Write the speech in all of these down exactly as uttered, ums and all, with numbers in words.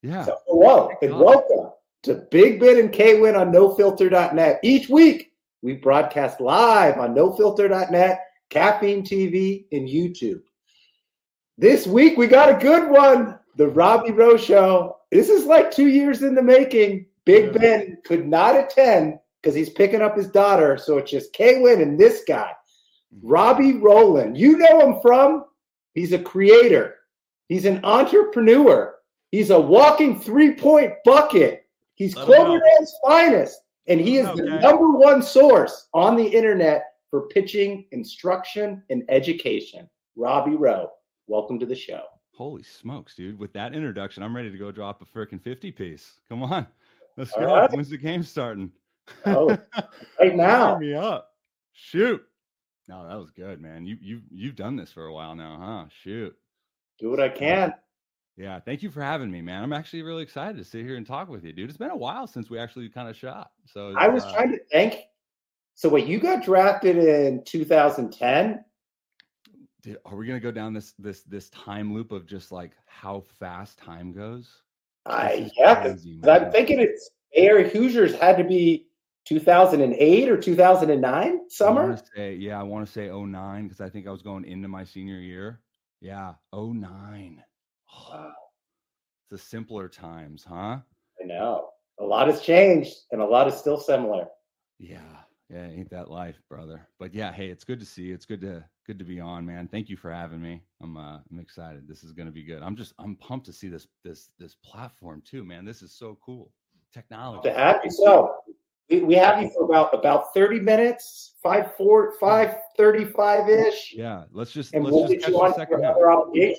Yeah. So hello and welcome to Big Ben and K-Win on no filter dot net. Each week, we broadcast live on no filter dot net, Caffeine T V, and YouTube. This week, we got a good one. The Robbie Rowe Show. This is like two years in the making. Big yeah. Ben could not attend because he's picking up his daughter. So it's just K-Win and this guy, Robbie Rowland. You know him from? He's a creator. He's an entrepreneur. He's a walking three-point bucket. He's Cloverdale's finest. And he is the okay. number one source on the internet for pitching, instruction, and education. Robbie Rowe, welcome to the show. Holy smokes, dude. With that introduction, I'm ready to go drop a freaking fifty piece. Come on. Let's All go. Right. When's the game starting? Oh, right now. Turn me up. Shoot. No, that was good, man. You, you, you've done this for a while now, huh? Shoot. Do what I can. Yeah, thank you for having me, man. I'm actually really excited to sit here and talk with you, dude. It's been a while since we actually kind of shot. So I was uh, trying to think. So wait, you got drafted in two thousand ten? Dude, are we gonna go down this this this time loop of just like how fast time goes? I yeah, crazy, I'm thinking it's Bay Area Hoosiers had to be two thousand eight or two thousand nine summer. I want to say yeah, I want to say oh nine because I think I was going into my senior year. Yeah, oh nine. Oh, wow. It's the simpler times, huh? I know. A lot has changed and a lot is still similar. Yeah. Yeah, ain't that life, brother. But yeah, hey, it's good to see you. It's good to good to be on, man. Thank you for having me. I'm uh I'm excited. This is gonna be good. I'm just I'm pumped to see this this this platform too, man. This is so cool. Technology. To have you. So we, we have you for about about thirty minutes, five four five thirty five ish. Yeah, let's just and let's we'll just get you on for another obligation.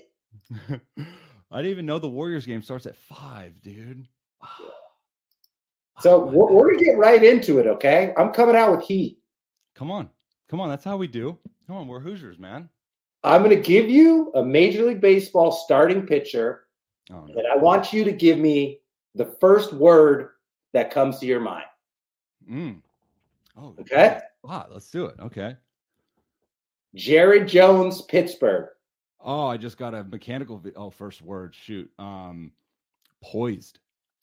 I didn't even know the Warriors game starts at five, dude. Yeah. So we're, we're going to get right into it, okay? I'm coming out with heat. Come on. Come on. That's how we do. Come on. We're Hoosiers, man. I'm going to give you a Major League Baseball starting pitcher, oh, no. and I want you to give me the first word that comes to your mind. Mm. Oh, okay? Wow, let's do it. Okay. Jared Jones, Pittsburgh. Oh, I just got a mechanical vi- – oh, first word. Shoot. Um, poised.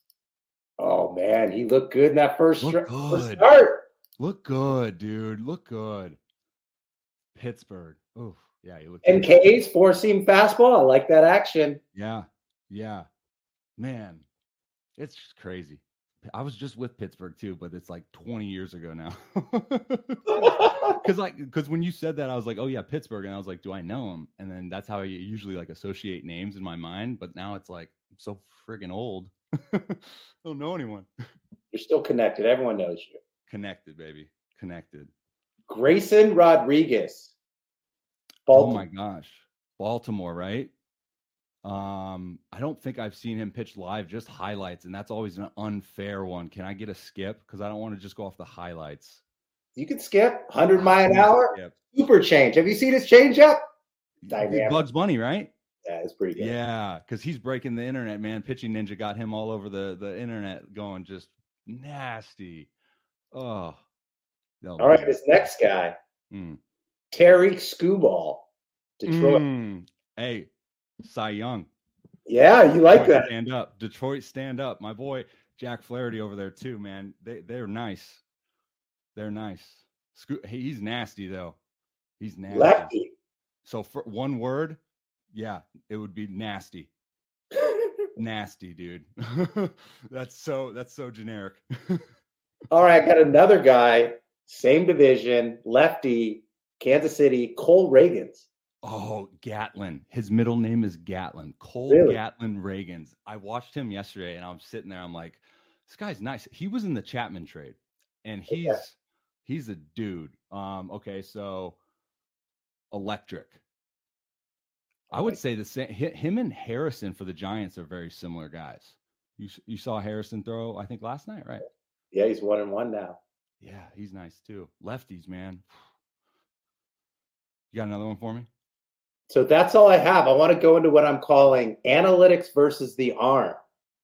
Oh, man, he looked good in that first, Look str- good. first start. Look good, dude. Look good. Pittsburgh. Oh, yeah. You look N K's four-seam fastball. I like that action. Yeah, yeah. Man, it's just crazy. I was just with Pittsburgh, too, but it's like twenty years ago now. Because like, because when you said that, I was like, oh, yeah, Pittsburgh. And I was like, do I know him? And then that's how I usually like associate names in my mind. But now it's like, I'm so friggin' old. I don't know anyone. You're still connected. Everyone knows you. Connected, baby. Connected. Grayson Rodriguez. Baltimore. Oh my gosh. Baltimore, right? Um, I don't think I've seen him pitch live, just highlights, and that's always an unfair one. Can I get a skip? Because I don't want to just go off the highlights. You can skip one hundred mile an hour. Skip. Super change. Have you seen his change up? Dynamic. Bugs Bunny, right? Yeah, it's pretty good. Yeah, because he's breaking the internet, man. Pitching Ninja got him all over the, the internet going just nasty. Oh. No, all right, man. This next guy, mm. Tariq Skubal, Detroit. Mm. Hey, Cy Young. Yeah, you like Detroit that. Stand up. Detroit, stand up. My boy, Jack Flaherty over there, too, man. They, they're nice. They're nice. Sco- hey, he's nasty, though. He's nasty. Lefty. So, for one word, yeah, it would be nasty. Nasty, dude. that's so that's so generic. All right, I got another guy, same division, lefty, Kansas City, Cole Reagans. Oh, Gatlin. His middle name is Gatlin. Cole really? Gatlin Reagans. I watched him yesterday, and I'm sitting there. I'm like, this guy's nice. He was in the Chapman trade, and he's yeah. he's a dude. Um, okay, so electric. I would say the same. Him and Harrison for the Giants are very similar guys. You you saw Harrison throw, I think, last night, right? Yeah, he's one and one now. Yeah, he's nice too. Lefties, man. You got another one for me? So that's all I have. I want to go into what I'm calling analytics versus the arm.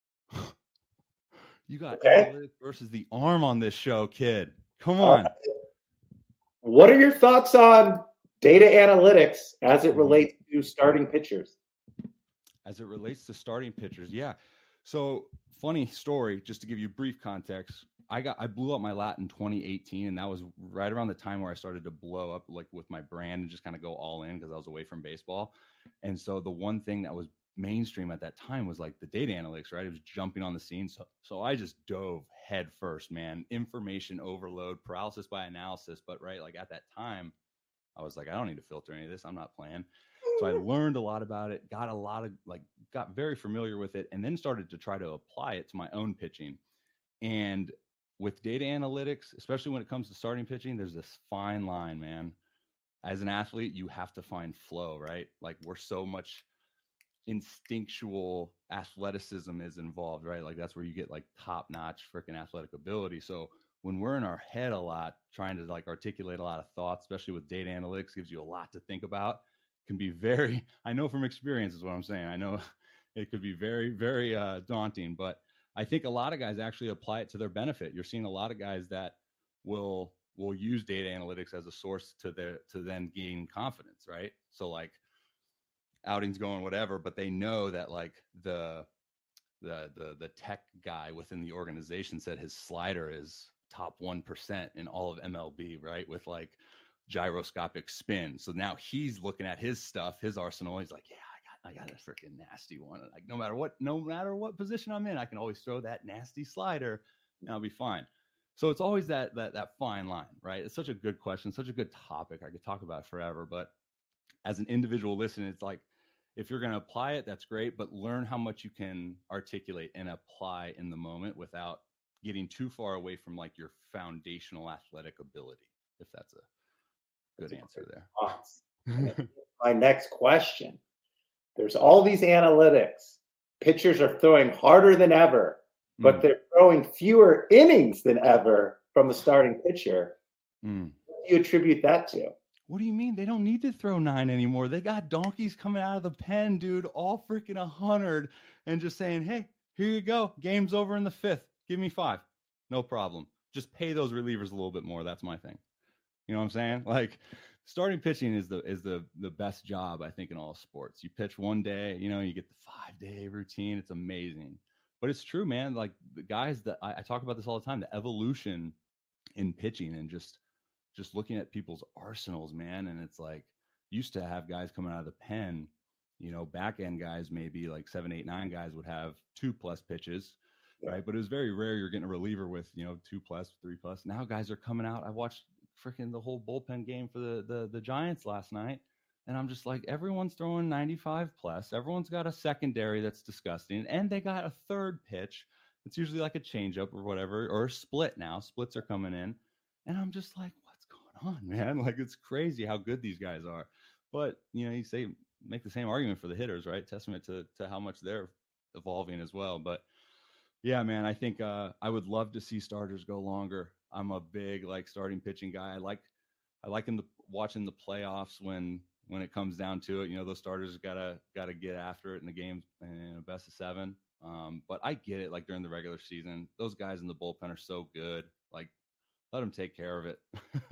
You got okay. analytics versus the arm on this show, kid. Come on. Right. What are your thoughts on data analytics as it relates to starting pitchers? As it relates to starting pitchers, yeah. So funny story, just to give you brief context. I got I blew up my lat in twenty eighteen, and that was right around the time where I started to blow up like with my brand and just kind of go all in because I was away from baseball. And so the one thing that was mainstream at that time was like the data analytics, right? It was jumping on the scene. So so I just dove head first, man. Information overload, paralysis by analysis. But right, like at that time, I was like, I don't need to filter any of this. I'm not playing. So I learned a lot about it, got a lot of like, got very familiar with it, and then started to try to apply it to my own pitching. And with data analytics, especially when it comes to starting pitching, there's this fine line, man. As an athlete, you have to find flow, right? Like we're so much instinctual athleticism is involved, right? Like that's where you get like top notch freaking athletic ability. So when we're in our head a lot, trying to like articulate a lot of thoughts, especially with data analytics, gives you a lot to think about, can be very, I know from experience is what I'm saying. I know it could be very, very uh, daunting, but I think a lot of guys actually apply it to their benefit. You're seeing a lot of guys that will will use data analytics as a source to their to then gain confidence, right? So like outings going whatever, but they know that like the the the the tech guy within the organization said his slider is top one percent in all of M L B, right? With like gyroscopic spin. So now he's looking at his stuff, his arsenal. He's like, yeah, I got I got a freaking nasty one. Like no matter what, no matter what position I'm in, I can always throw that nasty slider and I'll be fine. So it's always that that that fine line, right? It's such a good question, such a good topic. I could talk about it forever, but as an individual listener, it's like if you're going to apply it, that's great, but learn how much you can articulate and apply in the moment without getting too far away from like your foundational athletic ability, if that's a good answer there. My next question. There's all these analytics. Pitchers are throwing harder than ever, but mm. they're throwing fewer innings than ever from the starting pitcher. Mm. What do you attribute that to? What do you mean? They don't need to throw nine anymore. They got donkeys coming out of the pen, dude, all freaking a hundred and just saying, hey, here you go. Game's over in the fifth. Give me five. No problem. Just pay those relievers a little bit more. That's my thing. You know what I'm saying? Like starting pitching is the is the the best job, I think, in all sports. You pitch one day, you know, you get the five day routine. It's amazing. But it's true, man. Like the guys that I, I talk about this all the time, the evolution in pitching and just just looking at people's arsenals, man. And it's like used to have guys coming out of the pen, you know, back end guys, maybe like seven, eight, nine guys would have two plus pitches, yeah. right? But it was very rare you're getting a reliever with, you know, two plus, three plus. Now guys are coming out. I watched freaking the whole bullpen game for the, the, the Giants last night. And I'm just like, everyone's throwing ninety-five plus. Everyone's got a secondary that's disgusting. And they got a third pitch. It's usually like a changeup or whatever, or a split now. Splits are coming in. And I'm just like, on, man, like it's crazy how good these guys are. But you know, you say make the same argument for the hitters, right? Testament to to how much they're evolving as well. But yeah, man, I think uh I would love to see starters go longer. I'm a big like starting pitching guy. I like I like in the watching the playoffs when when it comes down to it. You know, those starters gotta gotta get after it in the games in a best of seven. Um, but I get it. Like during the regular season, those guys in the bullpen are so good. Like let them take care of it.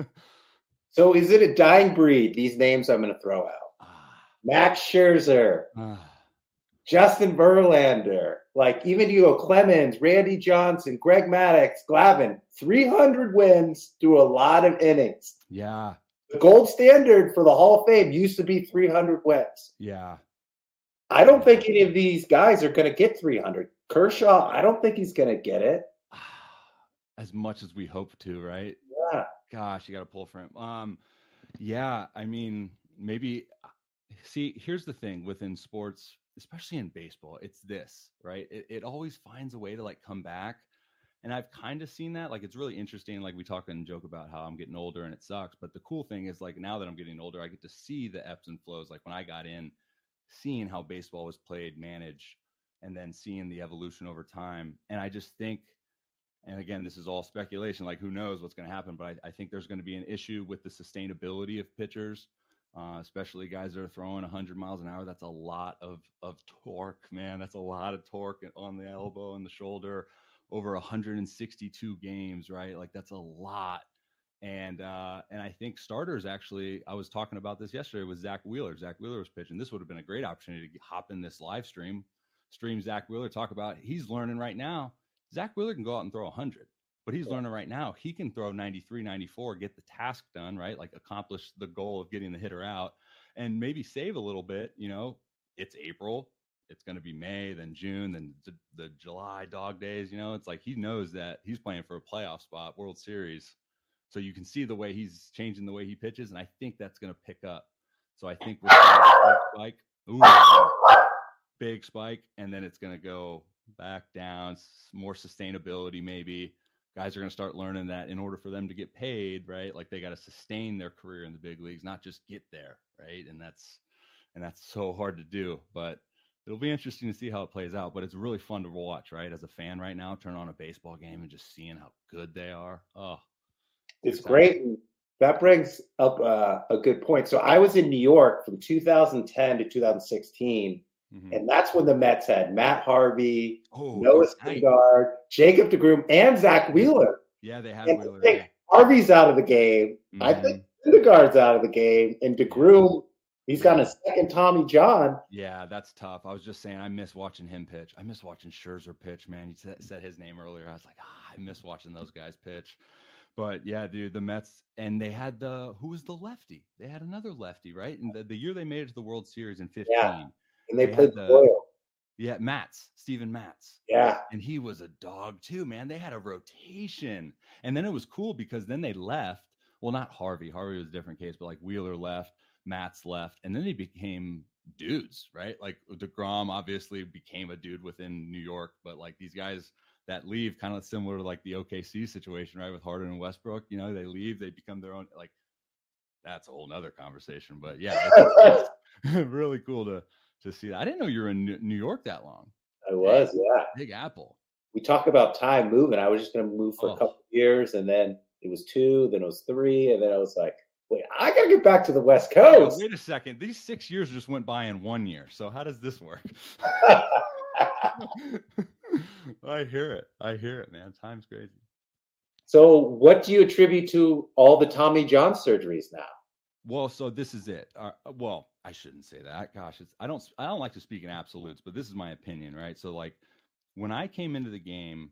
So is it a dying breed, these names I'm going to throw out? Ah. Max Scherzer, ah. Justin Verlander, like even Diego Clemens, Randy Johnson, Greg Maddux, Glavine, three hundred wins through a lot of innings. Yeah. The gold standard for the Hall of Fame used to be three hundred wins. Yeah. I don't think any of these guys are going to get three hundred. Kershaw, I don't think he's going to get it. As much as we hope to, right? Yeah. Gosh, you got to pull for him. Um, yeah, I mean, maybe. See, here's the thing within sports, especially in baseball, it's this, right? It, it always finds a way to like come back, and I've kind of seen that. Like, it's really interesting. Like we talk and joke about how I'm getting older and it sucks, but the cool thing is like now that I'm getting older, I get to see the ebbs and flows. Like when I got in, seeing how baseball was played, managed, and then seeing the evolution over time, and I just think. And again, this is all speculation, like who knows what's going to happen, but I, I think there's going to be an issue with the sustainability of pitchers, uh, especially guys that are throwing one hundred miles an hour. That's a lot of, of torque, man. That's a lot of torque on the elbow and the shoulder over one hundred sixty-two games, right? Like that's a lot. And uh, and I think starters actually, I was talking about this yesterday with Zach Wheeler. Zach Wheeler was pitching. This would have been a great opportunity to hop in this live stream, stream Zach Wheeler talk about, he's learning right now. Zach Wheeler can go out and throw one hundred, but he's yeah. learning right now. He can throw ninety-three, ninety-four, get the task done, right? Like accomplish the goal of getting the hitter out and maybe save a little bit. You know, it's April. It's going to be May, then June, then the, the July dog days. You know, it's like he knows that he's playing for a playoff spot, World Series. So you can see the way he's changing the way he pitches, and I think that's going to pick up. So I think we're going to spike, ooh, big spike, and then it's going to go back down, more sustainability maybe. Guys are going to start learning that in order for them to get paid, right? Like they got to sustain their career in the big leagues, not just get there, right? And that's and that's so hard to do, but it'll be interesting to see how it plays out. But it's really fun to watch, right? As a fan right now, turn on a baseball game and just seeing how good they are. Oh, it's great. And that brings up uh, a good point. So I was in New York from two thousand ten to two thousand sixteen. Mm-hmm. And that's when the Mets had Matt Harvey, oh, Noah Syndergaard, Jacob deGrom, and Zach Wheeler. Yeah, they had and Wheeler. I think Harvey's out of the game. Mm-hmm. I think Syndergaard's out of the game. And deGrom, he's got a second Tommy John. Yeah, that's tough. I was just saying, I miss watching him pitch. I miss watching Scherzer pitch, man. You said, said his name earlier. I was like, ah, I miss watching those guys pitch. But yeah, dude, the Mets, and they had the, who was the lefty? They had another lefty, right? And the, the year they made it to the World Series in fifteen. Yeah. And they, they played the Doyle. Yeah, Matz, Steven Matz. Yeah. And he was a dog too, man. They had a rotation. And then it was cool because then they left. Well, not Harvey. Harvey was a different case, but like Wheeler left, Matz left, and then they became dudes, right? Like deGrom obviously became a dude within New York, but like these guys that leave, kind of similar to like the O K C situation, right? With Harden and Westbrook, you know, they leave, they become their own, like that's a whole nother conversation, but yeah, it's, it's really cool to, to see that. I didn't know you were in New York that long. I was, yeah. Big Apple. We talk about time moving. I was just going to move for oh. a couple of years, and then it was two, then it was three, and then I was like, wait, I got to get back to the West Coast. Wait a second. These six years just went by in one year. So how does this work? I hear it. I hear it, man. Time's crazy. So what do you attribute to all the Tommy John surgeries now? Well, so this is it. Uh, well, I shouldn't say that. Gosh, it's, I don't I don't like to speak in absolutes, but this is my opinion, right? So like when I came into the game,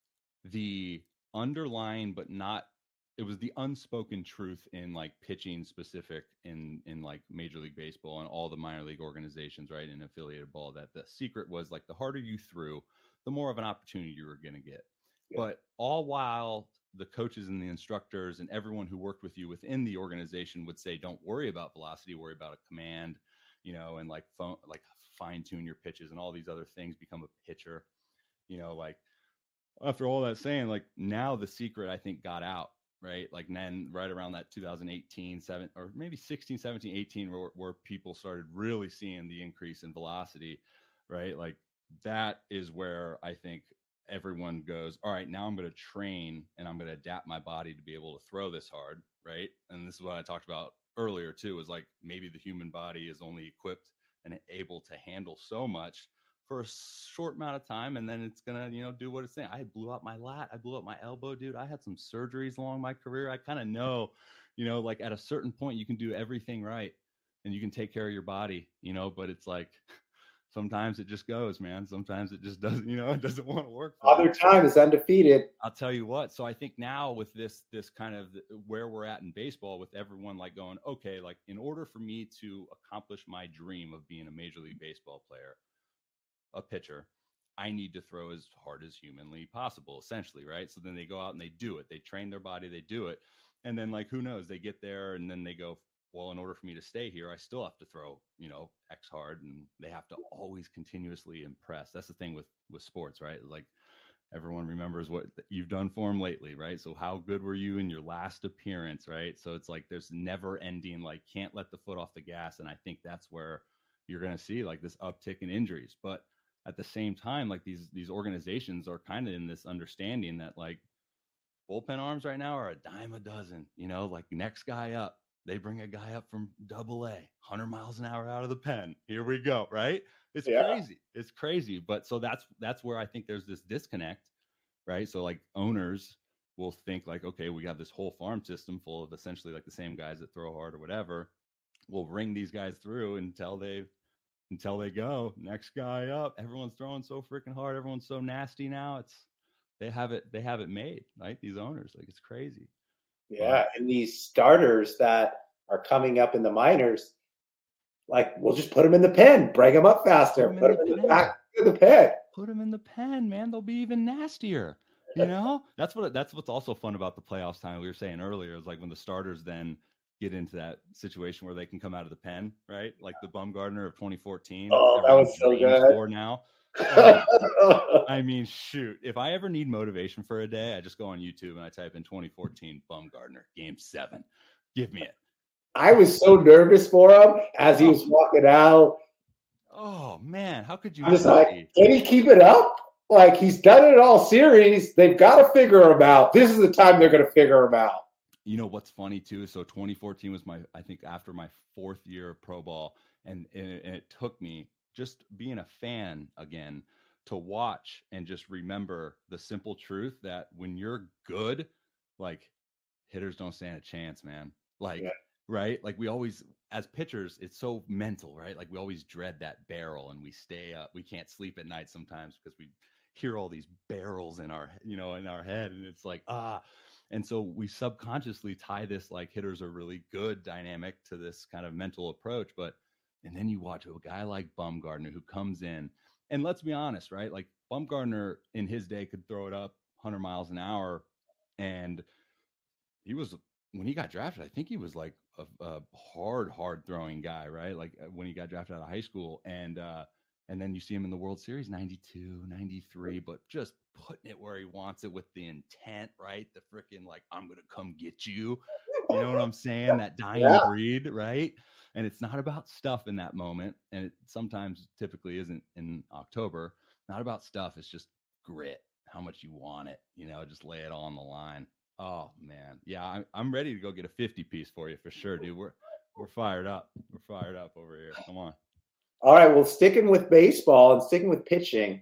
the underlying but not it was the unspoken truth in like pitching specific in in like Major League Baseball and all the minor league organizations, right? In affiliated ball, that the secret was like the harder you threw, the more of an opportunity you were going to get. Yeah. But all while the coaches and the instructors and everyone who worked with you within the organization would say, don't worry about velocity, worry about a command, you know, and like phone, like fine tune your pitches and all these other things, become a pitcher, you know, like after all that saying, like now the secret I think got out, right? Like then right around that two thousand eighteen, seven, or maybe sixteen, seventeen, eighteen, where, where people started really seeing the increase in velocity, right? Like that is where I think everyone goes, all right, now I'm going to train and I'm going to adapt my body to be able to throw this hard, right? And this is what I talked about earlier too, is like maybe the human body is only equipped and able to handle so much for a short amount of time, and then it's gonna, you know, do what it's saying. I blew out my lat, I blew out my elbow, dude. I had some surgeries along my career. I kind of know, you know, like at a certain point you can do everything right and you can take care of your body, you know, but it's like sometimes it just goes, man. Sometimes it just doesn't, you know, it doesn't want to work. Other time is undefeated. I'll tell you what. So I think now with this, this kind of where we're at in baseball, with everyone like going, okay, like in order for me to accomplish my dream of being a Major League Baseball player, a pitcher, I need to throw as hard as humanly possible, essentially, right? So then they go out and they do it. They train their body, they do it. And then like, who knows, they get there and then they go, well, in order for me to stay here, I still have to throw, you know, X hard, and they have to always continuously impress. That's the thing with, with sports, right? Like everyone remembers what you've done for them lately, right? So how good were you in your last appearance, right? So it's like, there's never ending, like can't let the foot off the gas. And I think that's where you're going to see like this uptick in injuries. But at the same time, like these, these organizations are kind of in this understanding that like bullpen arms right now are a dime a dozen, you know, like next guy up, they bring a guy up from double A, one hundred miles an hour out of the pen. Here we go. Right. It's yeah. crazy. It's crazy. But so that's, that's where I think there's this disconnect, right? So like owners will think like, okay, we have this whole farm system full of essentially like the same guys that throw hard or whatever. We'll bring these guys through until they until they go next guy up. Everyone's throwing so freaking hard. Everyone's so nasty now. It's they have it. They have it made. Right? These owners, like it's crazy. Yeah, but, and these starters that are coming up in the minors, like we'll just put them in the pen, bring them up faster, put them, put them in the, the back of the pen. Put them in the pen, man. They'll be even nastier. You know, that's what that's what's also fun about the playoffs time. We were saying earlier is like when the starters then get into that situation where they can come out of the pen, right? Like the Bumgardner of twenty fourteen. Oh, that was so good. For now. Um, I mean, shoot, if I ever need motivation for a day, I just go on YouTube and I type in twenty fourteen Bumgardner game seven. Give me it. I was so nervous for him as he was walking out. Oh man, how could you? I was like, can he keep it up? Like he's done it all series. They've got to figure him out. This is the time they're going to figure him out. You know what's funny too? So twenty fourteen was my, I think after my fourth year of pro ball, and, and, it, and it took me just being a fan again to watch and just remember the simple truth that when you're good, like hitters don't stand a chance, man. Like, yeah. Right? Like we always, as pitchers, it's so mental, right? Like we always dread that barrel and we stay up. We can't sleep at night sometimes because we hear all these barrels in our, you know, in our head. And it's like, ah, and so we subconsciously tie this like hitters are really good dynamic to this kind of mental approach. But, and then you watch a guy like Bumgardner who comes in, and let's be honest, right? Like Bumgardner in his day could throw it up one hundred miles an hour. And he was, when he got drafted, I think he was like a, a hard, hard throwing guy, right? Like when he got drafted out of high school. And, uh, and then you see him in the World Series, ninety-two, ninety-three, but just putting it where he wants it with the intent, right? The freaking like, I'm going to come get you. You know what I'm saying? That dying yeah. breed, right? And it's not about stuff in that moment. And it sometimes typically isn't in October. Not about stuff. It's just grit, how much you want it, you know, just lay it all on the line. Oh, man. Yeah, I'm, I'm ready to go get a fifty piece for you for sure, dude. We're, we're fired up. We're fired up over here. Come on. All right, well, sticking with baseball and sticking with pitching,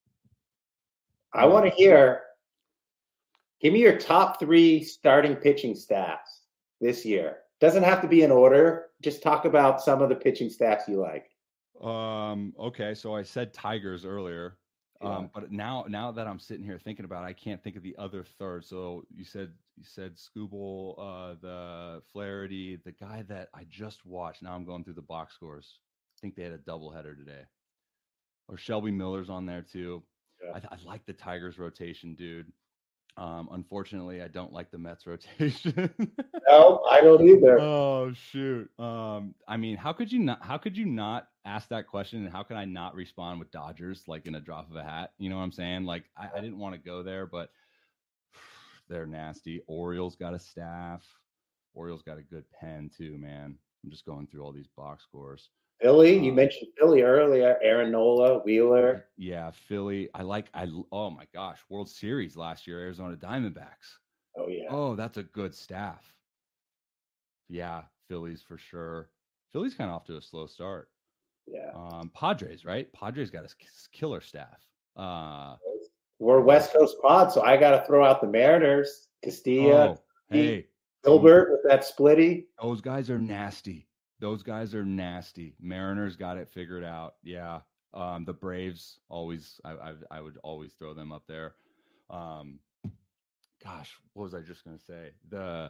I want to hear, give me your top three starting pitching staffs this year. Doesn't have to be in order. Just talk about some of the pitching staffs you like. Um. Okay, so I said Tigers earlier, yeah. um, but now now that I'm sitting here thinking about it, I can't think of the other third. So you said you said Skubal, uh, the Flaherty, the guy that I just watched. Now I'm going through the box scores. I think they had a doubleheader today. Or Shelby Miller's on there too. Yeah. I, I like the Tigers rotation, dude. Um, unfortunately, I don't like the Mets rotation. No, I don't either. Oh shoot. Um, I mean, how could you not? How could you not ask that question? And how can I not respond with Dodgers like in a drop of a hat? You know what I'm saying? Like I, I didn't want to go there, but they're nasty. Orioles got a staff. Orioles got a good pen too, man. I'm just going through all these box scores. Philly, you um, mentioned Philly earlier. Aaron Nola, Wheeler. Yeah, Philly. I like. I oh my gosh, World Series last year, Arizona Diamondbacks. Oh yeah. Oh, that's a good staff. Yeah, Phillies for sure. Philly's kind of off to a slow start. Yeah. Um, Padres, right? Padres got a killer staff. Uh, We're West Coast pod, so I got to throw out the Mariners, Castilla, oh, hey, Gilbert with that splitty. Those guys are nasty. Those guys are nasty. Mariners got it figured out. Yeah. Um, the Braves always, I, I, I would always throw them up there. Um, gosh, what was I just going to say? The,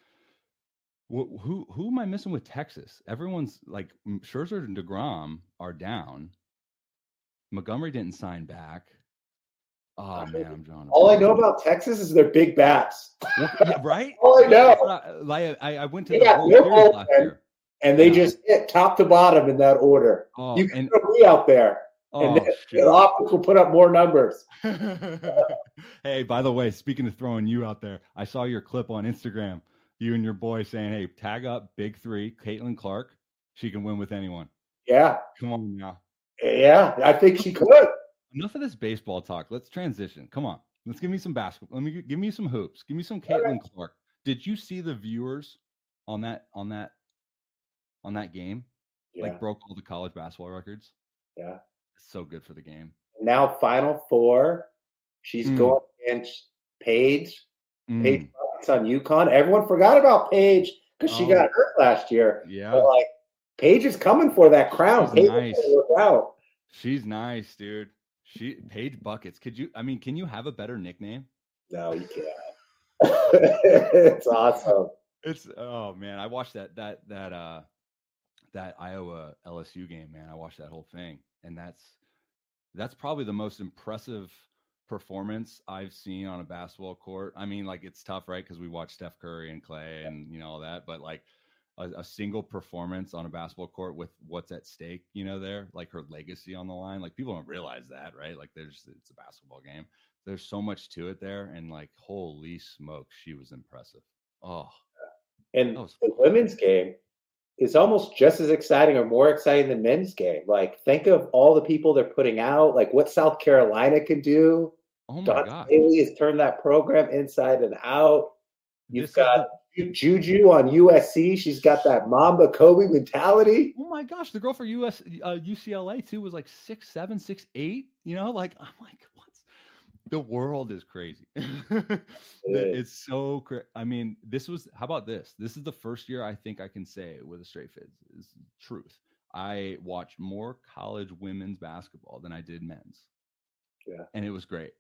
wh- who, who am I missing with Texas? Everyone's like Scherzer and DeGrom are down. Montgomery didn't sign back. Oh man, I'm drawing. All I know about Texas is their big bats. Yeah, right? All I know. I, I, I went to they the World Series last year. And they yeah. just hit top to bottom in that order. Oh, you can and, throw me out there, oh, and the, the offense will put up more numbers. Hey, by the way, speaking of throwing you out there, I saw your clip on Instagram. You and your boy saying, "Hey, tag up Big Three, Caitlin Clark. She can win with anyone." Yeah. Come on now. Yeah, I think she could. Enough of this baseball talk. Let's transition. Come on. Let's give me some basketball. Let me give me some hoops. Give me some Caitlin right. Clark. Did you see the viewers on that on that on that game? Yeah. Like broke all the college basketball records. Yeah. It's so good for the game. Now Final Four. She's mm. going against Paige. Mm. Paige on UConn. Everyone forgot about Paige because oh. she got hurt last year. Yeah. But like Paige is coming for that crown. She's Paige nice. Work out. She's nice, dude. She Paige Buckets. Could you? I mean, can you have a better nickname? No, you can't. It's awesome. It's oh man, I watched that that that uh that Iowa L S U game, man. I watched that whole thing, and that's that's probably the most impressive performance I've seen on a basketball court. I mean, like it's tough, right? Because we watch Steph Curry and Clay and you know all that, but like a, a single performance on a basketball court with what's at stake, you know, there, like her legacy on the line. Like people don't realize that, right? Like there's it's a basketball game. There's so much to it there, and like holy smokes, she was impressive. Oh, and was the women's game is almost just as exciting or more exciting than men's game. Like think of all the people they're putting out, like what South Carolina can do. Oh my Dawn God. Staley has turned that program inside and out. You've This got the- Juju on U S C. She's got that Mamba Kobe mentality. Oh my gosh, the girl for U S uh, U C L A too was like six seven, six eight. You know, like I'm like, what's the world is crazy. it it's so crazy. I mean, this was. How about this? This is the first year I think I can say with a straight face is truth. I watched more college women's basketball than I did men's. Yeah, and it was great.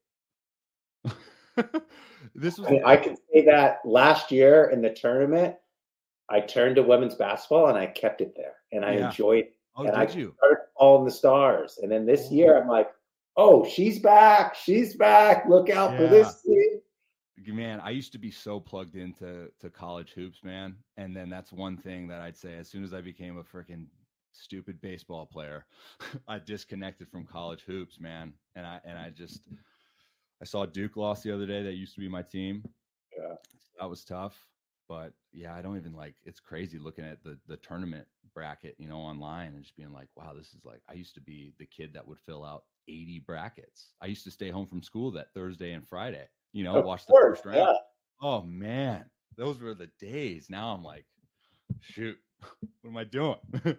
This was. I mean, I can say that last year in the tournament, I turned to women's basketball and I kept it there, and I Yeah. enjoyed it. Oh, and did I you? started following the stars. And then this year, I'm like, oh, she's back. She's back. Look out for Yeah. this team. Man, I used to be so plugged into to college hoops, man. And then that's one thing that I'd say as soon as I became a freaking stupid baseball player, I disconnected from college hoops, man. And I and I just I saw Duke lost the other day. That used to be my team. Yeah. That was tough. But yeah, I don't even like it's crazy looking at the the tournament bracket, you know, online and just being like, wow, this is like I used to be the kid that would fill out eighty brackets. I used to stay home from school that Thursday and Friday, you know, Of watch the course, first round. yeah. Oh man, those were the days. Now I'm like, shoot, what am I doing?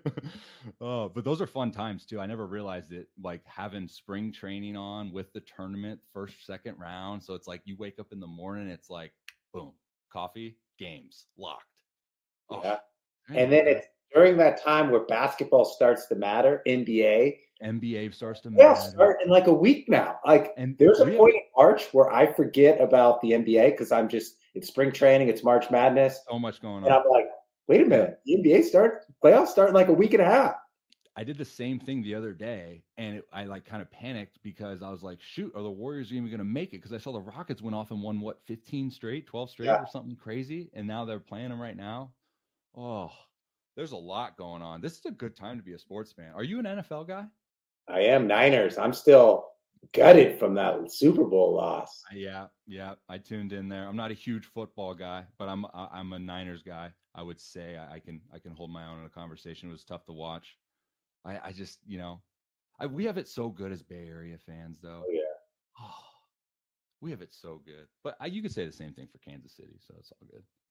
Oh, but those are fun times too. I never realized it, like having spring training on with the tournament, first, second round. So it's like you wake up in the morning, it's like, boom, coffee, games, locked. Oh, Yeah. man, And then it's during that time where basketball starts to matter, N B A. N B A starts to Yeah, matter. start in like a week now. Like And there's a we have- point in March where I forget about the N B A because I'm just it's spring training, it's March Madness, so much going and on. I'm like, wait a minute, the N B A start playoffs start in like a week and a half. I did the same thing the other day, and it, I like kind of panicked because I was like, shoot, are the Warriors even going to make it? Because I saw the Rockets went off and won, what, fifteen straight, twelve straight Yeah. or something crazy, and now they're playing them right now. Oh, there's a lot going on. This is a good time to be a sports fan. Are you an N F L guy? I am Niners. I'm still gutted from that Super Bowl loss. Yeah, yeah. I tuned in there. I'm not a huge football guy, but I'm I'm a Niners guy. I would say I, I can I can hold my own in a conversation. It was tough to watch. I, I just, you know, I, we have it so good as Bay Area fans, though. Oh, yeah. Oh, we have it so good. But I, you could say the same thing for Kansas City, so it's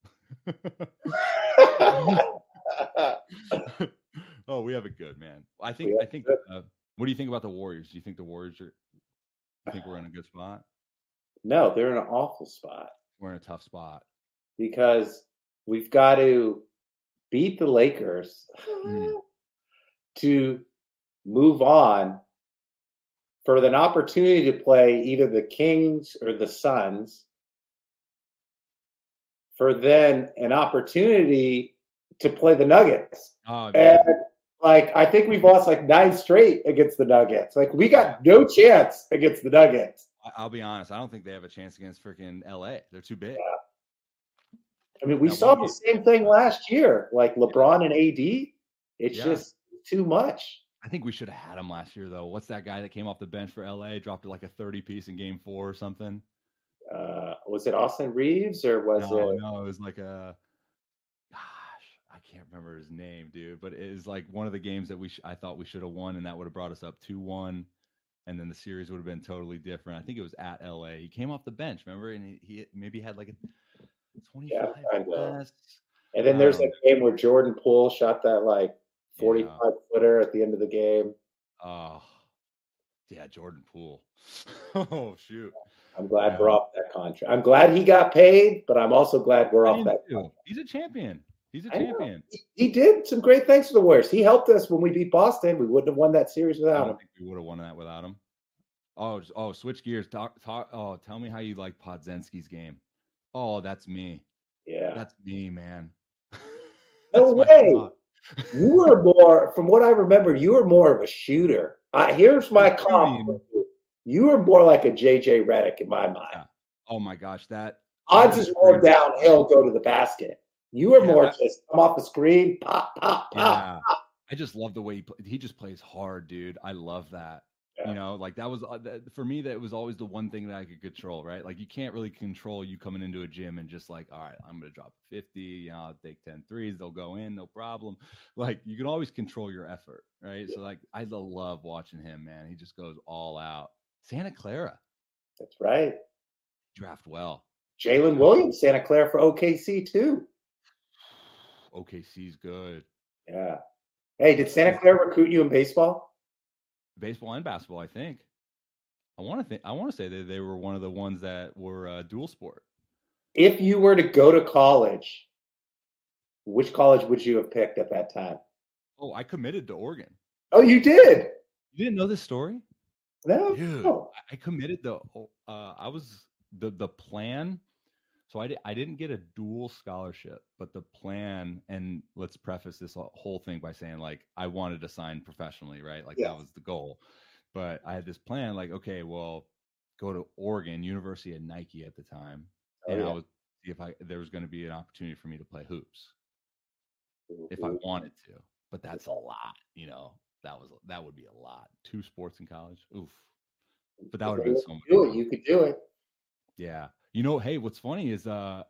all good. Oh, we have it good, man. I think. I think. Uh, what do you think about the Warriors? Do you think the Warriors are? You think we're in a good spot? No, they're in an awful spot. We're in a tough spot because we've got to beat the Lakers. Mm. To move on for an opportunity to play either the Kings or the Suns, for then an opportunity to play the Nuggets. Oh, and like I think we've lost like nine straight against the Nuggets. Like we got no chance against the Nuggets. I'll be honest, I don't think they have a chance against freaking L A. They're too big. Yeah. I mean, we now, saw the same thing last year, like LeBron and A D. It's yeah. just too much. I think we should have had him last year, though. What's that guy that came off the bench for L A, dropped like a thirty piece in game four or something? Uh, was it Austin Reeves or was no, it? No, it was like a, gosh, I can't remember his name, dude. But it is like one of the games that we sh- I thought we should have won, and that would have brought us up two one, and then the series would have been totally different. I think it was at L A. He came off the bench, remember? And he, he maybe had like a twenty-five yeah, and then there's um, a game where Jordan Poole shot that like forty-five yeah. footer at the end of the game. Oh, yeah, Jordan Poole. Oh, shoot. I'm glad yeah. we're off that contract. I'm glad he got paid, but I'm also glad we're I off that contract. He's a champion. He's a champion. He, he did some great things for the Warriors. He helped us when we beat Boston. We wouldn't have won that series without I don't him. think we would have won that without him. Oh, oh, switch gears. Talk, talk. Oh, tell me how you like Podziemski's game. Oh, that's me. Yeah, that's me, man. No way. You were more, from what I remember, you were more of a shooter. Uh, here's my comp. You were more like a J J Redick in my mind. Yeah. Oh my gosh, that odds is more downhill, go to the basket. You were yeah, more I, just come off the screen, pop, pop, pop. Yeah. pop. I just love the way he play, he just plays hard, dude. I love that. Yeah. You know, like that was uh, that, for me. That was always the one thing that I could control, right? Like you can't really control you coming into a gym and just like, all right, I'm gonna drop fifty. You know, I'll take ten threes. They'll go in, no problem. Like you can always control your effort, right? Yeah. So like, I love watching him, man. He just goes all out. Santa Clara. That's right. Draft well. Jalen Williams, Santa Clara for O K C too. O K C's good. Yeah. Hey, did Santa Clara recruit you in baseball? Baseball and basketball, I think. I want to think. I want to say that they were one of the ones that were uh, dual sport. If you were to go to college, which college would you have picked at that time? Oh, I committed to Oregon. Oh, you did? You didn't know this story? No. Dude, no. I committed the. Uh, I was the the plan. So I, di- I didn't get a dual scholarship, but the plan, and let's preface this whole thing by saying, like, I wanted to sign professionally, right? Like, yes. That was the goal. But I had this plan, like, okay, well, go to Oregon, University of Nike at the time, oh, and yeah. I would see if I there was going to be an opportunity for me to play hoops mm-hmm. if I wanted to. But that's a lot, you know. That was that would be a lot. Two sports in college, oof. But that would have been so much fun. You could do it. Yeah. You know, hey, what's funny is, uh,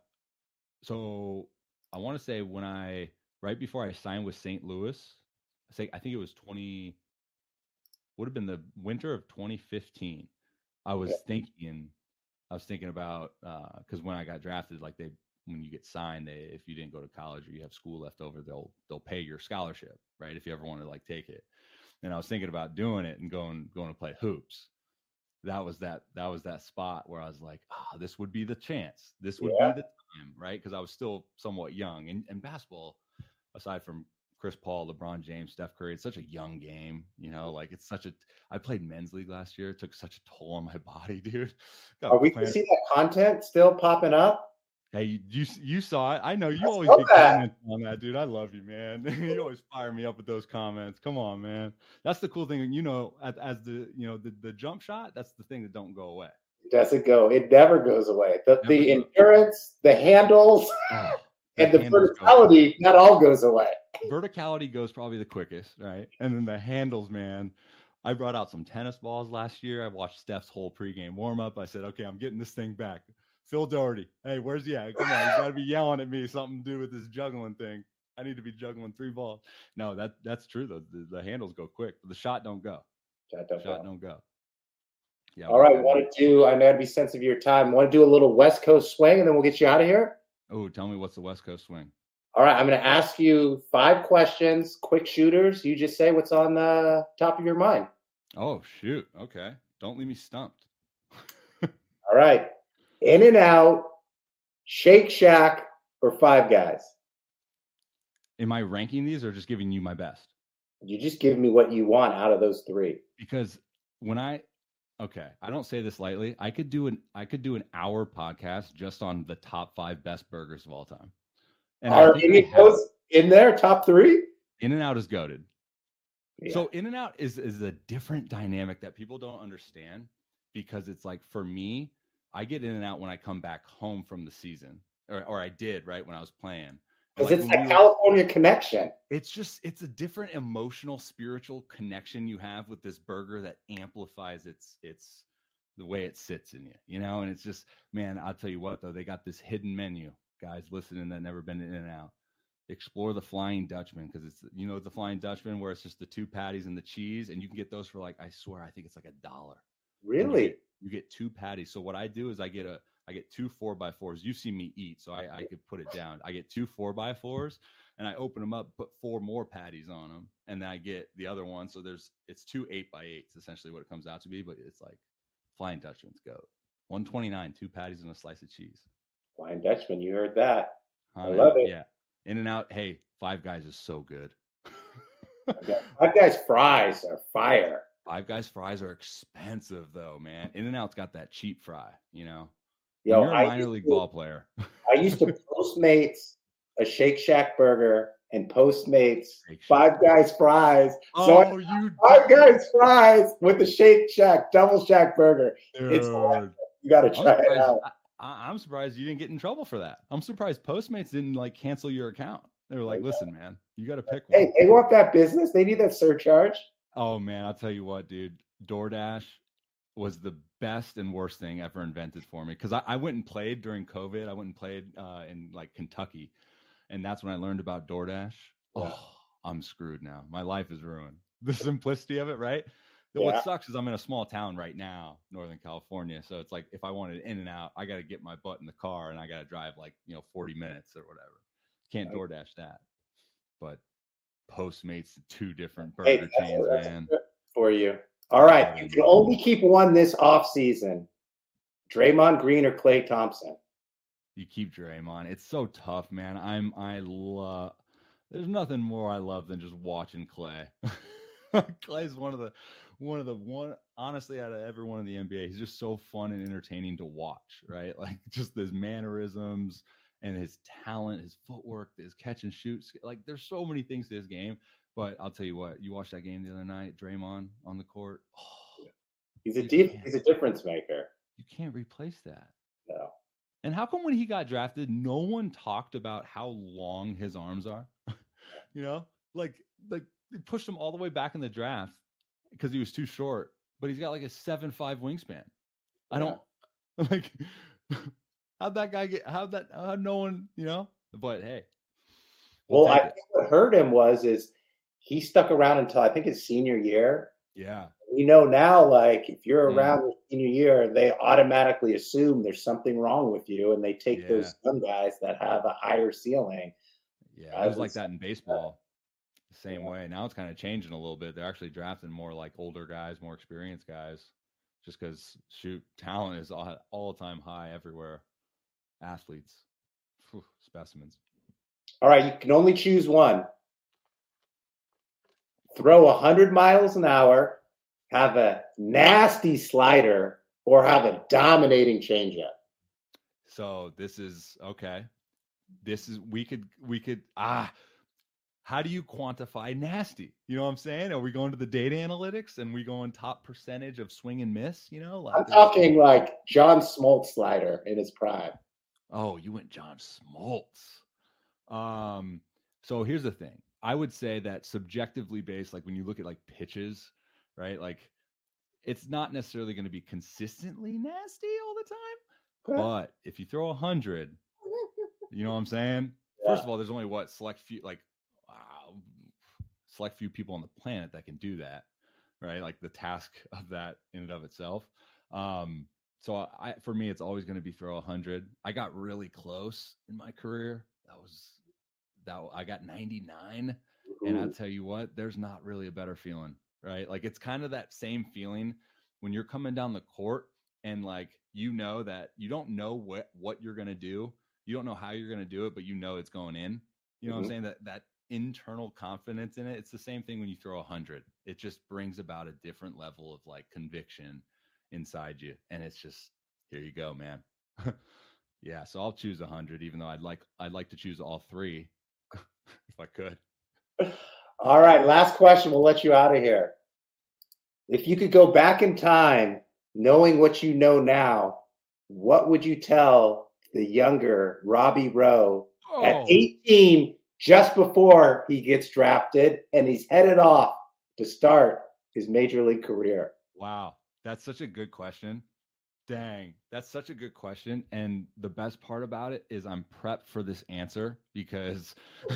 so I want to say when I, right before I signed with Saint Louis, I say, I think it was twenty, would have been the winter of twenty fifteen. I was yeah. thinking, I was thinking about, uh, cause when I got drafted, like they, when you get signed, they, if you didn't go to college or you have school left over, they'll, they'll pay your scholarship, right? If you ever want to like take it. And I was thinking about doing it and going, going to play hoops. That was that that was that spot where I was like, ah, oh, this would be the chance. This would yeah. be the time, right? Because I was still somewhat young. And, and basketball, aside from Chris Paul, LeBron James, Steph Curry, it's such a young game, you know, like it's such a I played men's league last year. It took such a toll on my body, dude. Got Are we going to see that content still popping up? Hey, you, you you saw it. I know you I always get that. Comments on that, dude. I love you, man. You always fire me up with those comments. Come on, man. That's the cool thing. You know, as, as the you know the, the jump shot, that's the thing that don't go away. It doesn't go. It never goes away. The, the endurance, the handles, oh, and the verticality, that all goes away. Verticality goes probably the quickest, right? And then the handles, man. I brought out some tennis balls last year. I watched Steph's whole pregame warm up. I said, okay, I'm getting this thing back. Phil Doherty, hey, where's he at? Come on, he's got to be yelling at me something to do with this juggling thing. I need to be juggling three balls. No, that that's true though. The, the handles go quick, but the shot don't go. Shot don't, shot go. don't go. Yeah. All right, want to do? I know to be sensitive of your time. Want to do a little West Coast swing, and then we'll get you out of here. Oh, tell me what's the West Coast swing? All right, I'm going to ask you five questions, quick shooters. You just say what's on the top of your mind. Oh shoot! Okay, don't leave me stumped. All right. In-N-Out, Shake Shack, or Five Guys? Am I ranking these or just giving you my best? You just give me what you want out of those three. Because when I, okay, I don't say this lightly. I could do an I could do an hour podcast just on the top five best burgers of all time. And are any of those in there? Top three? In-N-Out is goated. Yeah. So In-N-Out is is a different dynamic that people don't understand because it's like for me. I get in and out when I come back home from the season, or, or I did right when I was playing. Because like it's that California were, connection. It's just, it's a different emotional, spiritual connection you have with this burger that amplifies its, its, the way it sits in you, you know? And it's just, man, I'll tell you what, though, they got this hidden menu, guys listening that never been in and out. Explore the Flying Dutchman because it's, you know, the Flying Dutchman where it's just the two patties and the cheese, and you can get those for like, I swear, I think it's like a dollar. Really? You get two patties. So what I do is I get a I get two four by fours. You see me eat, so I, I could put it down. I get two four by fours, and I open them up, put four more patties on them, and then I get the other one. So there's it's two eight by eights, essentially what it comes out to be. But it's like Flying Dutchman's go one twenty-nine, two patties and a slice of cheese. Flying Dutchman, you heard that? I, I love it. Yeah, In-N-Out, hey, Five Guys is so good. Five Guys fries are fire. Five Guys fries are expensive though, man. In-N-Out's got that cheap fry, you know. Yo, When you're a I minor used league to- ball player. I used to Postmates a Shake Shack burger and Postmates Shake Shack. Five Guys fries. So Oh, I you Five Guys fries with the Shake Shack double Shack burger. It's dude. you got to I'm try it surprised, out. I, I'm surprised you didn't get in trouble for that. I'm surprised Postmates didn't like cancel your account. They were like, listen, man, you got to pick one. Hey, they want that business. They need that surcharge. Oh man, I'll tell you what, dude. DoorDash was the best and worst thing ever invented for me because I, I went and played during COVID. I went and played uh, in like Kentucky, and that's when I learned about DoorDash. Yeah. Oh, I'm screwed now. My life is ruined. The simplicity of it, right? Yeah. What sucks is I'm in a small town right now, Northern California. So it's like if I wanted In-N-Out, I got to get my butt in the car and I got to drive like, you know, forty minutes or whatever. Can't DoorDash that. But Postmates, two different burger Hey, that's, chains, that's man. good for you. All right, you can only keep one this offseason. Draymond Green or Klay Thompson? You keep Draymond. It's so tough, man. I'm I love there's nothing more I love than just watching Klay. Klay's one of the one of the one honestly out of everyone in the N B A, he's just so fun and entertaining to watch, right? Like just his mannerisms and his talent, his footwork, his catch and shoots. Like there's so many things to his game. But I'll tell you what, you watched that game the other night, Draymond on the court. Oh, he's a deep, he's a difference maker. You can't replace that. No. And how come when he got drafted, no one talked about how long his arms are? You know, like like they pushed him all the way back in the draft because he was too short, but he's got like a seven five wingspan. I Yeah. don't like how'd that guy get how'd that how no one, you know? But hey. Well, we'll I take think it. what hurt him was is he stuck around until I think his senior year. Yeah. You know, now, like if you're Mm. around your senior year, they automatically assume there's something wrong with you, and they take Yeah. those young guys that have a higher ceiling. Yeah, I it was would like that in baseball. The same Yeah. way. Now it's kind of changing a little bit. They're actually drafting more like older guys, more experienced guys, just because shoot, talent is all, all time high everywhere. Athletes, Phew, specimens. All right, you can only choose one. Throw one hundred miles an hour, have a nasty slider, or have a dominating changeup. So this is okay. This is we could we could ah. How do you quantify nasty? You know what I'm saying? Are we going to the data analytics and we going top percentage of swing and miss? You know, like I'm there's- talking like John Smoltz slider in his prime. Oh, you went John Smoltz. Um, so here's the thing. I would say that subjectively based, like when you look at like pitches, right? Like it's not necessarily going to be consistently nasty all the time. But if you throw a hundred, you know what I'm saying? Yeah. First of all, there's only what select few like wow, select few people on the planet that can do that, right? Like the task of that in and of itself. Um, so I, for me, it's always going to be throw a hundred. I got really close in my career. That was that I got ninety-nine, and I'll tell you what, there's not really a better feeling, right? Like it's kind of that same feeling when you're coming down the court and like you know that you don't know what what you're going to do. You don't know how you're going to do it, but you know it's going in. You know Mhm. what I'm saying? That that internal confidence in it. It's the same thing when you throw a hundred. It just brings about a different level of like conviction inside you, and it's just here you go, man. Yeah, so I'll choose a hundred, even though I'd like I'd like to choose all three if I could. All right, last question. We'll let you out of here. If you could go back in time, knowing what you know now, what would you tell the younger Robbie Rowe Oh. at eighteen, just before he gets drafted, and he's headed off to start his major league career? Wow, that's such a good question. Dang, that's such a good question. And the best part about it is I'm prepped for this answer because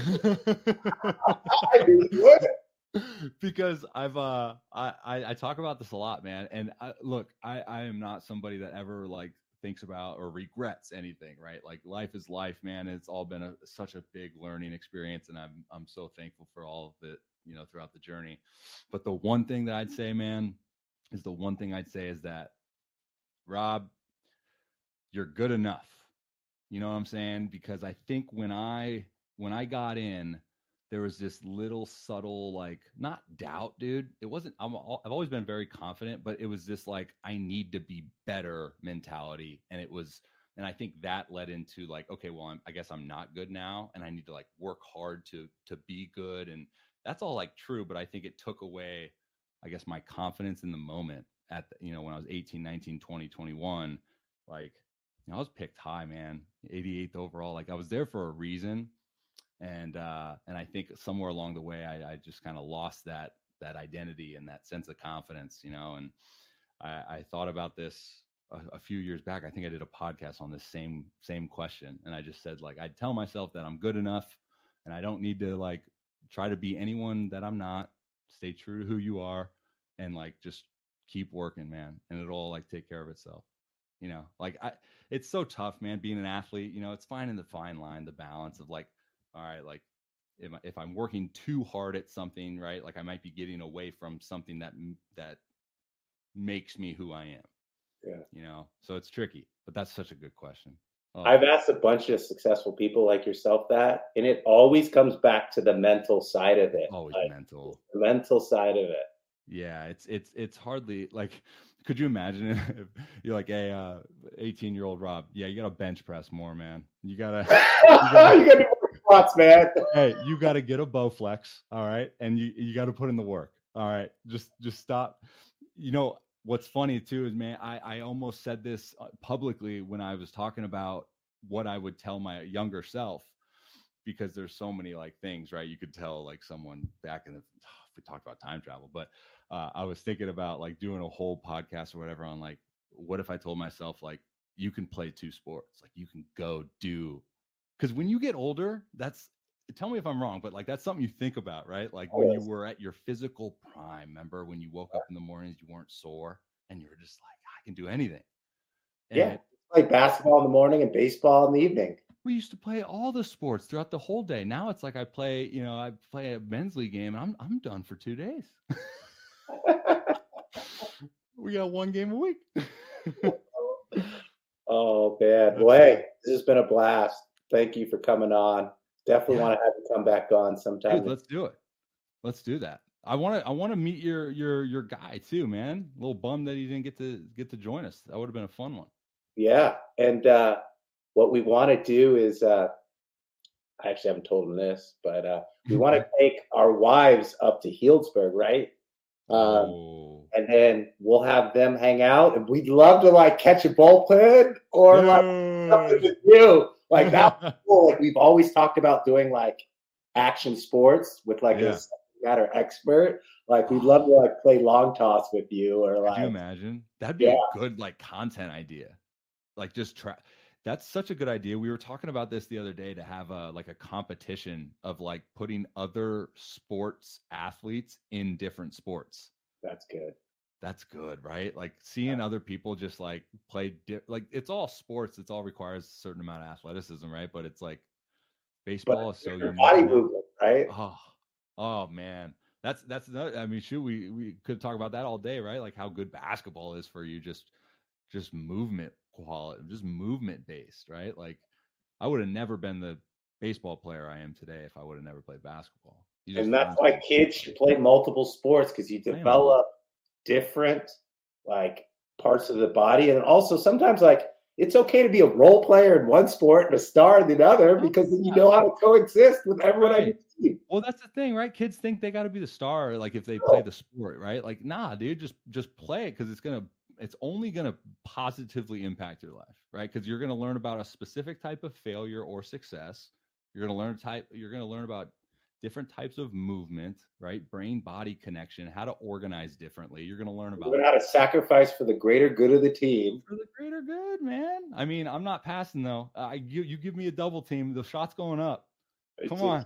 I knew you would. because I've uh I, I I talk about this a lot, man. And I, look, I I am not somebody that ever like thinks about or regrets anything, right? Like life is life, man. It's all been a, such a big learning experience, and I'm I'm so thankful for all of it, you know, throughout the journey. But the one thing that I'd say, man, is the one thing I'd say is that Rob, you're good enough. You know what I'm saying? Because I think when I when I got in, there was this little subtle, like, not doubt, dude. It wasn't, I'm, I've always been very confident, but it was this like, I need to be better mentality. And it was, and I think that led into like, okay, well, I'm, I guess I'm not good now. And I need to like work hard to, to be good. And that's all like true. But I think it took away, I guess, my confidence in the moment at, the, you know, when I was eighteen, nineteen, twenty, twenty-one, like, you know, I was picked high, man, eighty-eighth overall. Like I was there for a reason. And, uh, and I think somewhere along the way, I, I just kind of lost that, that identity and that sense of confidence, you know, and I, I thought about this a, a few years back. I think I did a podcast on this same, same question. And I just said, like, I'd tell myself that I'm good enough and I don't need to like try to be anyone that I'm not. Stay true to who you are and like, just keep working, man. And it'll all like take care of itself. You know, like I, it's so tough, man, being an athlete. You know, it's finding the fine line, the balance of like, all right, like if, if I'm working too hard at something, right, like I might be getting away from something that that makes me who I am. Yeah. You know, so it's tricky, but that's such a good question. Oh. I've asked a bunch of successful people like yourself that, and it always comes back to the mental side of it. Always like, mental. The mental side of it. Yeah, it's it's it's hardly like. Could you imagine if you're like, hey, uh, eighteen year old Rob? Yeah, you got to bench press more, man. You gotta, you gotta, you gotta do more squats, man. Hey, you got to get a Bowflex, all right, and you you got to put in the work, all right. Just just stop. You know what's funny too is, man, I I almost said this publicly when I was talking about what I would tell my younger self, because there's so many like things, right? You could tell like someone back in the. Oh, we talked about time travel, but. Uh, I was thinking about like doing a whole podcast or whatever on like, what if I told myself like, you can play two sports, like you can go do, because when you get older, that's, tell me if I'm wrong, but like that's something you think about, right? Like when you were at your physical prime, remember when you woke up in the mornings, you weren't sore and you were just like, I can do anything. And yeah, play basketball in the morning and baseball in the evening. We used to play all the sports throughout the whole day. Now it's like I play, you know, I play a men's league game and I'm I'm done for two days. We got one game a week. Oh man, well, hey, this has been a blast. Thank you for coming on. Definitely yeah. want to have you come back on sometime. Dude, let's do it. Let's do that. I want to. I want to meet your your your guy too, man. A little bummed that he didn't get to get to join us. That would have been a fun one. Yeah, and uh, what we want to do is, uh, I actually haven't told him this, but uh, we want to take our wives up to Healdsburg, right? Um, oh. And then we'll have them hang out, and we'd love to like catch a bullpen or yeah. like something to do. Like that's cool. Like we've always talked about doing like action sports with like yeah. a subject matter expert. Like we'd love to like play long toss with you or like. Could you imagine? That'd be yeah. a good like content idea. Like just try. That's such a good idea. We were talking about this the other day to have a like a competition of like putting other sports athletes in different sports. That's good. That's good, right? Like seeing yeah. other people just like play di- like it's all sports. It's all requires a certain amount of athleticism, right? But it's like baseball but is so your body movement, right? Oh, oh man, that's that's another, I mean, shoot, we we could talk about that all day, right? Like how good basketball is for you, just just movement quality, just movement based, right? Like I would have never been the baseball player I am today if I would have never played basketball. And that's why kids should play multiple sports, because you develop different like parts of the body. And also sometimes like it's okay to be a role player in one sport and a star in the other, because then you know how to coexist with everyone right. on your team. Well, that's the thing, right? Kids think they got to be the star, like if they play the sport, right? Like, nah, dude, just just play it, because it's gonna it's only gonna positively impact your life, right? Because you're gonna learn about a specific type of failure or success. You're gonna learn type. You're gonna learn about different types of movement, right? Brain body connection, how to organize differently. You're going to learn about learn how to sacrifice for the greater good of the team. For the greater good, man. I mean, I'm not passing though. I you, you give me a double team, the shot's going up. Come on.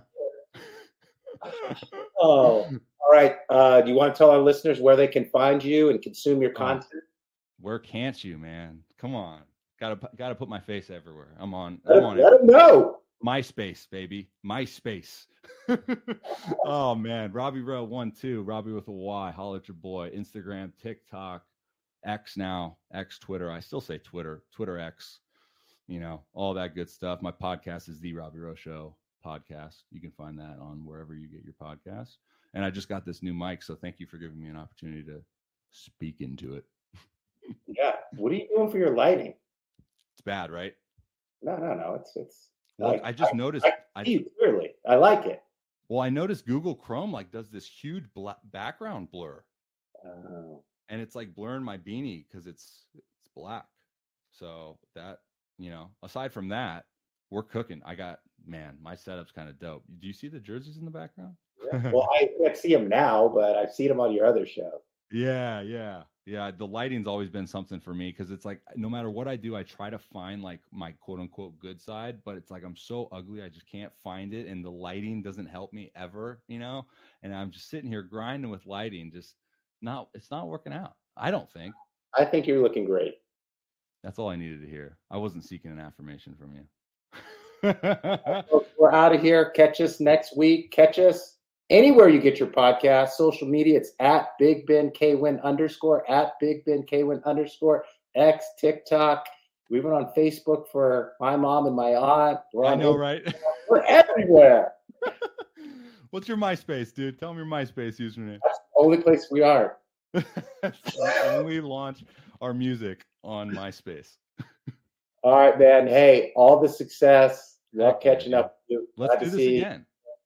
Oh, all right. Uh, do you want to tell our listeners where they can find you and consume your content? Oh, where can't you, man? Come on. Got to got to put my face everywhere. I'm on. Let, I'm on let it. them know. MySpace, baby. MySpace. Oh, man. Robbie Rowe one, two. Robbie with a Y. Holler at your boy. Instagram, TikTok, X now. X, Twitter. I still say Twitter. Twitter X. You know, all that good stuff. My podcast is The Robbie Rowe Show podcast. You can find that on wherever you get your podcasts. And I just got this new mic, so thank you for giving me an opportunity to speak into it. Yeah. What are you doing for your lighting? It's bad, right? No, no, no. It's it's. Well, like, I just I, noticed. I see you clearly. I like it. Well, I noticed Google Chrome like does this huge black background blur, Oh. and it's like blurring my beanie because it's it's black. So that, you know, aside from that, we're cooking. I got, man, my setup's kind of dope. Do you see the jerseys in the background? Yeah. Well, I can't see them now, but I've seen them on your other show. Yeah, yeah, yeah. The lighting's always been something for me because it's like no matter what I do, I try to find like my quote unquote good side, but it's like I'm so ugly, I just can't find it, and the lighting doesn't help me ever, you know. And I'm just sitting here grinding with lighting, just not. It's not working out. I don't think. I think you're looking great. That's all I needed to hear. I wasn't seeking an affirmation from you. We're out of here. Catch us next week. Catch us anywhere you get your podcast. Social media, it's at Big Ben Kwin underscore, at Big Ben Kwin underscore, X, TikTok. We've been on Facebook for my mom and my aunt. We're on I know, Instagram. right? We're everywhere. What's your MySpace, dude? Tell me your MySpace username. That's the only place we are. We only launch our music on MySpace. All right, man. Hey, all the success. Love catching up with you. Let's Glad do to this see again.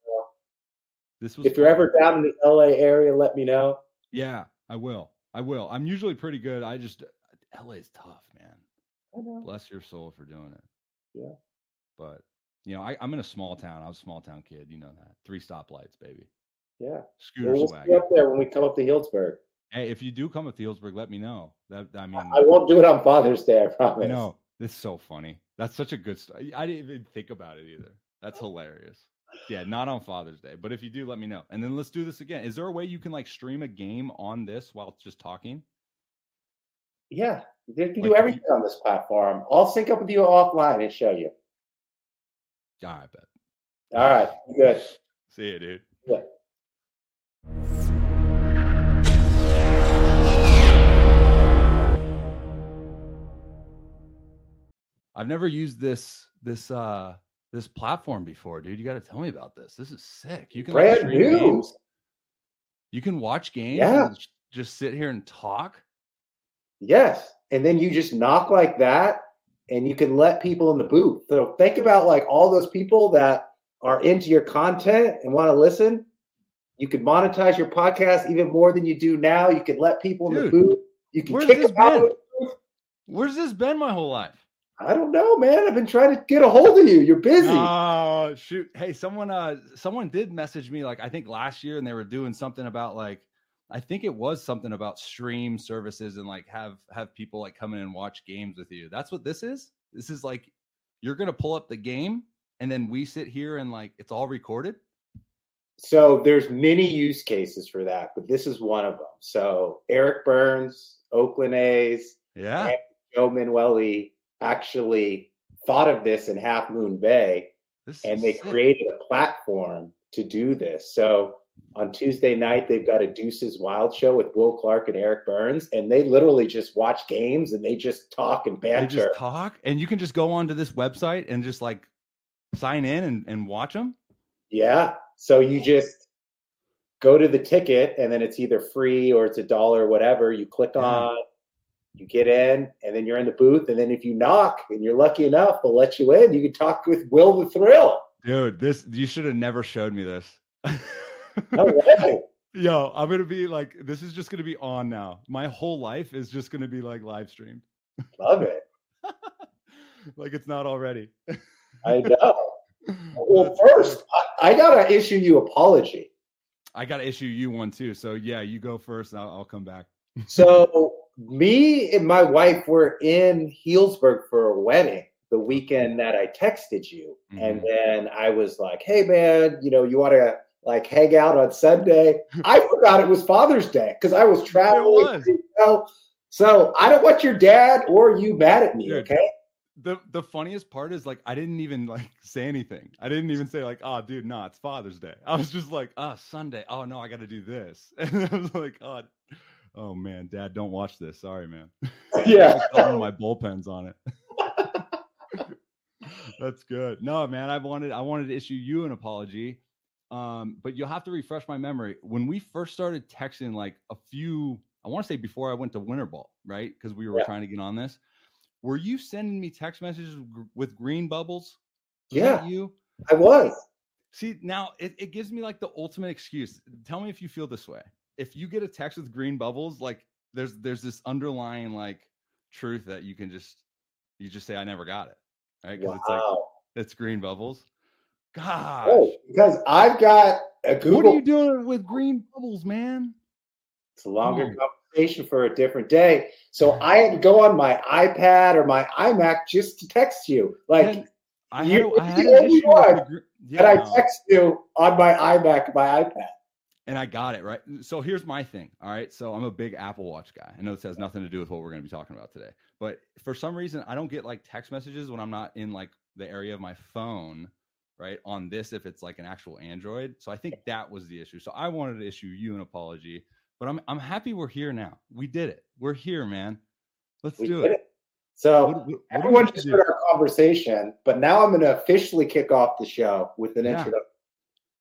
This was if you're fun. ever down in the L A area, let me know. Yeah, I will. I will. I'm usually pretty good. I just L A is tough, man. I know. Bless your soul for doing it. Yeah. But you know, I, I'm in a small town. I was a small town kid. You know that. Three stoplights, baby. Yeah. Scooter Well, we'll swag. see you up there when we come up to Healdsburg. Hey, if you do come up to Healdsburg, let me know. That I mean, I won't do it on Father's Day, I promise. no, it's so funny. That's such a good story. I didn't even think about it either. That's hilarious. Yeah, not on Father's Day, but if you do, let me know. And then let's do this again. Is there a way you can like stream a game on this while it's just talking? Yeah, they can Like, do everything on this platform. I'll sync up with you offline and show you. Yeah, I bet. All right, good. See you, dude. Yeah. I've never used this this uh this platform before, dude. You got to tell me about this. This is sick. You can like, Brand stream new. games. You can watch games. Yeah. And just sit here and talk. Yes, and then you just knock like that, and you can let people in the booth. So think about like all those people that are into your content and want to listen. You could monetize your podcast even more than you do now. You could let people in Dude, the booth. You can where's kick this them out. been? of the booth. Where's this been my whole life? I don't know, man. I've been trying to get a hold of you. You're busy. Oh shoot! Hey, someone uh, someone did message me like I think last year, and they were doing something about like I think it was something about stream services and like have have people like come in and watch games with you. That's what this is. This is like you're gonna pull up the game, and then we sit here and like it's all recorded. So there's many use cases for that, but this is one of them. So Eric Burns, Oakland A's, Yeah. and Joe Manueli actually thought of this in Half Moon Bay, This and is they sick. created a platform to do this. So on Tuesday night, they've got a Deuces Wild show with Will Clark and Eric Burns, and they literally just watch games and they just talk and They banter. just talk, and you can just go onto this website and just like sign in and, and watch them. Yeah. So you just go to the ticket, and then it's either free or it's a dollar or whatever. You click Yeah. on, you get in, and then you're in the booth. And then if you knock and you're lucky enough, they'll let you in. You can talk with Will the Thrill. Dude, this you should have never showed me this. No way. Yo, I'm gonna be like, this is just gonna be on now. My whole life is just gonna be like live streamed. Love it. Like it's not already. I know. Well, That's first, I, I got to issue you apology. I gotta issue you one too. So yeah, you go first. And I'll, I'll come back. So me and my wife were in Healdsburg for a wedding the weekend that I texted you. Mhm. And then I was like, hey, man, you know, you want to like hang out on Sunday? I forgot it was Father's Day because I was traveling. was. You know? So I don't want your dad or you mad at me, Dude. okay? The the funniest part is like I didn't even like say anything. I didn't even say like, oh dude, nah, it's Father's Day. I was just like, oh, Sunday. Oh no, I gotta do this. And I was like, oh, oh man, Dad, don't watch this. Sorry, man. Yeah. One of my bullpens on it. That's good. No, man, I wanted I wanted to issue you an apology. Um, but you'll have to refresh my memory. When we first started texting, like a few, I want to say before I went to Winter Ball, right? Because we were Yeah. trying to get on this. Were you sending me text messages with green bubbles? Was Yeah, that you? I was. See, now it, it gives me like the ultimate excuse. Tell me if you feel this way. If you get a text with green bubbles, like there's there's this underlying like truth that you can just you just say I never got it, right? Because Wow. it's like it's green bubbles. Gosh. Oh, because I've got a Google. What are you doing with green bubbles, man? It's a longer conversation for a different day. So I had to go on my iPad or my iMac just to text you. Like And I you, had, I had the an only issue with one the gr- yeah, that I no. text you on my iMac, my iPad. And I got it, right? So here's my thing. All right. So I'm a big Apple Watch guy. I know this has nothing to do with what we're going to be talking about today. But for some reason, I don't get like text messages when I'm not in like the area of my phone, right? On this, if it's like an actual Android. So I think that was the issue. So I wanted to issue you an apology. But I'm I'm happy we're here now. We did it. We're here, man. Let's We do did it. it. So What- what- what do everyone we just do? heard our conversation, but now I'm going to officially kick off the show with an Yeah. introduction.